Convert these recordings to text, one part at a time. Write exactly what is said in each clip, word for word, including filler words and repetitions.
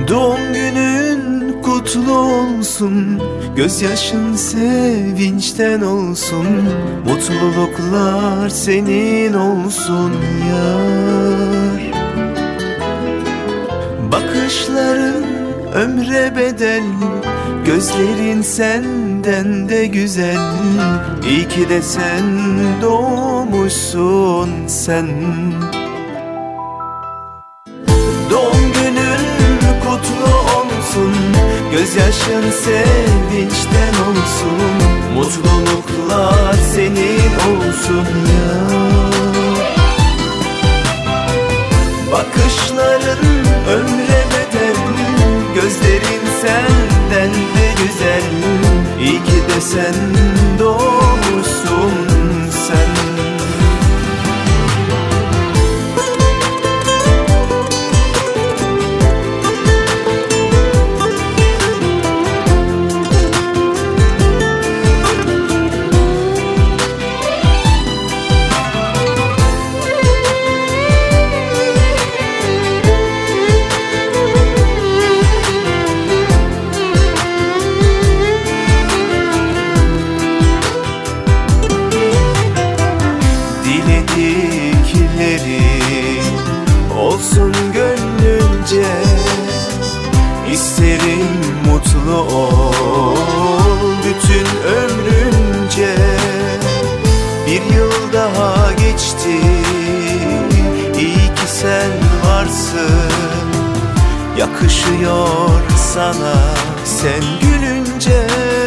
Doğum günün kutlu olsun, gözyaşın sevinçten olsun, mutluluklar senin olsun yar. Bakışların ömre bedel, gözlerin senden de güzel. İyi ki de sen doğmuşsun sen. Doğum günün kutlu olsun, gözyaşın sevinçten olsun, mutluluklar senin olsun yar. Bakışların ömre bedel, gözlerin senden de güzel. İyi ki de sen doğmuşsun sen. Olsun gönlünce, isterim mutlu ol bütün ömrünce. Bir yıl daha geçti, iyi ki sen varsın. Yakışıyor sana sen gülünce.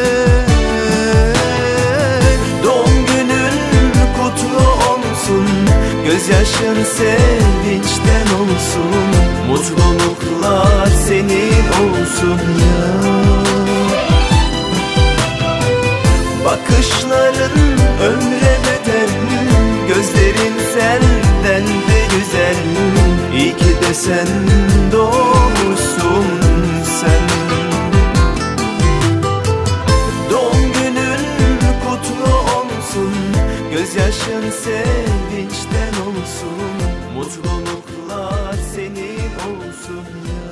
Doğum günün kutlu olsun, gözyaşın sevinçten olsun, mutluluklar senin olsun yar. Bakışların ömre bedel, gözlerin senden de güzel. İyi ki de sen doğmuşsun sen. Doğum günün kutlu olsun, gözyaşın sevinçten olsun, mutluluklar senin olsun ya.